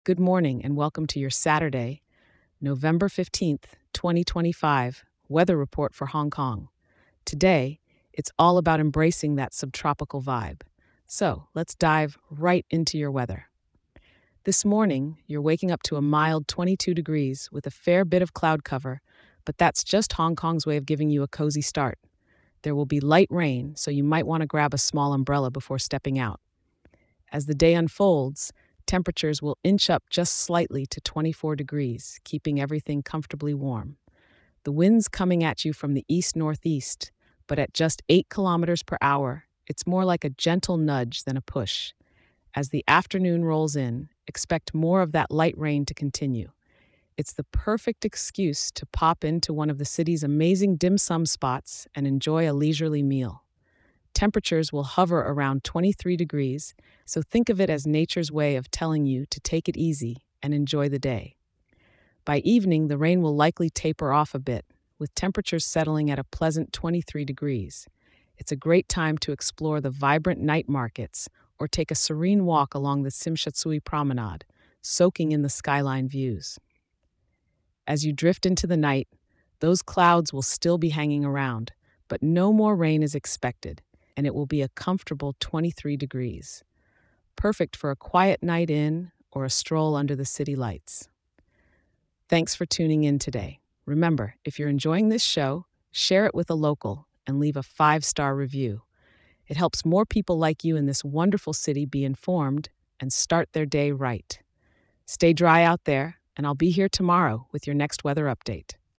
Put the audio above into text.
Good morning and welcome to your Saturday, November 15th, 2025 weather report for Hong Kong. Today, it's all about embracing that subtropical vibe. So, let's dive right into your weather. This morning, you're waking up to a mild 22 degrees with a fair bit of cloud cover, but that's just Hong Kong's way of giving you a cozy start. There will be light rain, so you might want to grab a small umbrella before stepping out. As the day unfolds, temperatures will inch up just slightly to 24 degrees, keeping everything comfortably warm. The wind's coming at you from the east northeast, but at just 8 kilometers per hour, it's more like a gentle nudge than a push. As the afternoon rolls in, expect more of that light rain to continue. It's the perfect excuse to pop into one of the city's amazing dim sum spots and enjoy a leisurely meal. Temperatures will hover around 23 degrees, so think of it as nature's way of telling you to take it easy and enjoy the day. By evening, the rain will likely taper off a bit, with temperatures settling at a pleasant 23 degrees. It's a great time to explore the vibrant night markets or take a serene walk along the Simshatsui Promenade, soaking in the skyline views. As you drift into the night, those clouds will still be hanging around, but no more rain is expected, and it will be a comfortable 23 degrees, perfect for a quiet night in or a stroll under the city lights. Thanks for tuning in today. Remember, if you're enjoying this show, share it with a local and leave a 5-star review. It helps more people like you in this wonderful city be informed and start their day right. Stay dry out there, and I'll be here tomorrow with your next weather update.